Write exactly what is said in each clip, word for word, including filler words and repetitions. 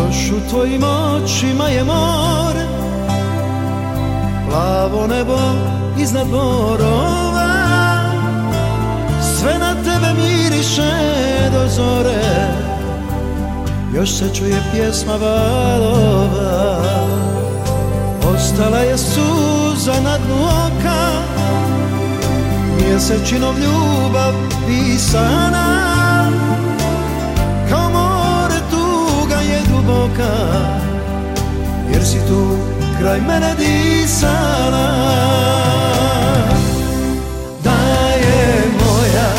Još u tvojim očima je more, plavo nebo iznad borova. Sve na tebe miriše do zore, još se čuje pjesma valova. Ostala je suza na dnu oka, mjesečinom ljubav pisana. Kao more tuga je duboka, jer si tu kraj mene disala. Da je moja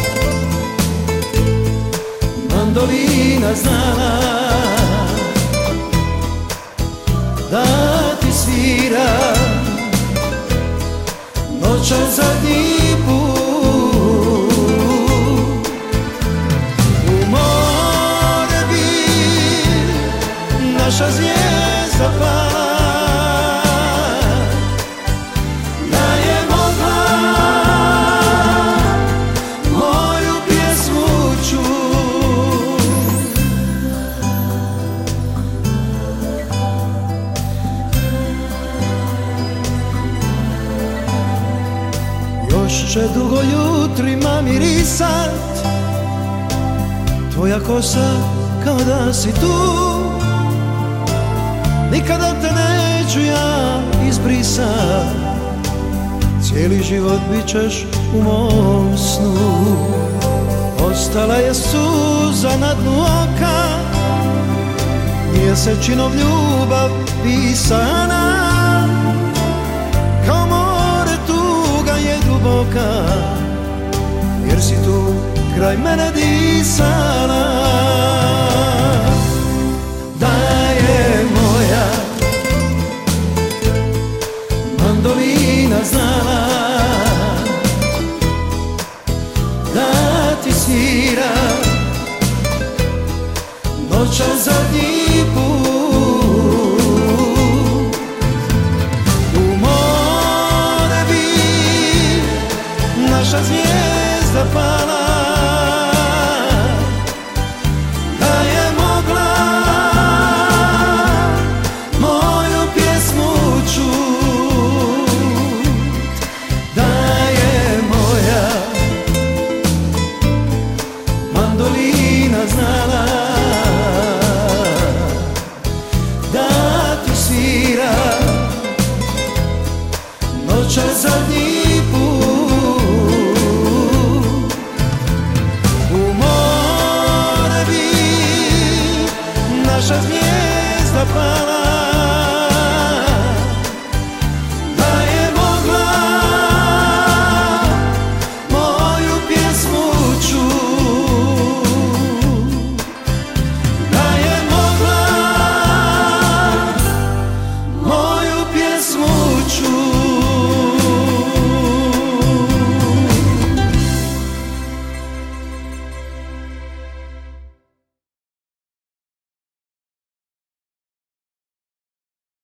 mandolina znala da ti svira noćan zadnji put, u more bi naša zvijezda pala. Da je mogla moju pjesmu čut, još će dugo jutrima mirisat tvoja kosa kao da si tu. Nikada te neću ja izbrisat, cijeli život bit ćeš u mom snu. Ostala je suza na dnu oka, mjesečinom ljubav pisana. Kao more tuga je duboka, jer si tu kraj mene disala. Da je moja mandolina znala da ti svira noćan zadnji put, u more bi naša zvijezda pala. Znala da ti svira noćan zadnji put, u more bi naša zvijezda pala.